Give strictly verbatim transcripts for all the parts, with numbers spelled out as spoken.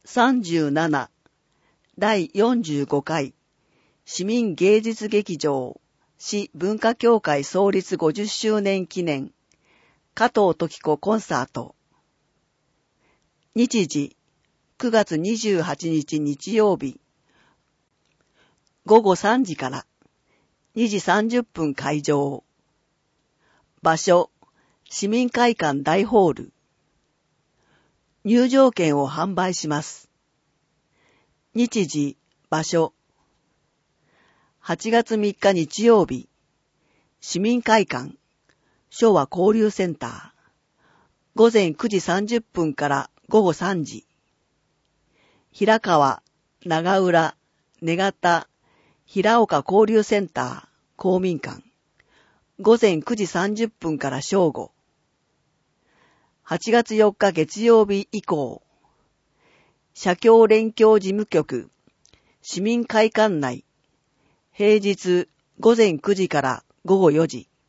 さんじゅうななだいよんじゅうごかい市民芸術劇場市文化協会創立ごじゅっしゅうねん記念加藤登紀子コンサート。日時くがつにじゅうはちにち日曜日ごごさんじからにじさんじゅっぷん開場。場所市民会館大ホール。入場券を販売します。日時、場所。はちがつみっか日曜日、市民会館、昭和交流センター。午前くじさんじゅっぷんから午後さんじ。平川、長浦、根方、平岡交流センター、公民館。午前くじさんじゅっぷんから正午。はちがつよっか月曜日以降、社協連協事務局、市民会館内、平日午前くじから午後よじ。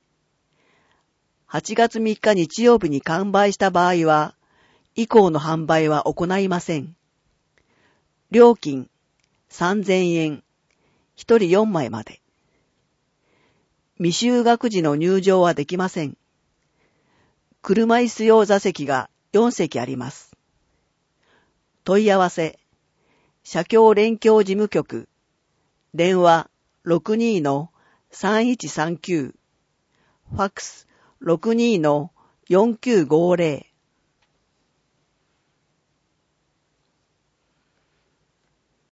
はちがつみっか日曜日に完売した場合は、以降の販売は行いません。料金さんぜんえん、ひとりよんまいまで。未就学時の入場はできません。車椅子用座席がよんせきあります。問い合わせ、社協連協事務局、電話 ろくにーのさんいちさんきゅう、ファックス ろくにーのよんきゅうごーぜろ。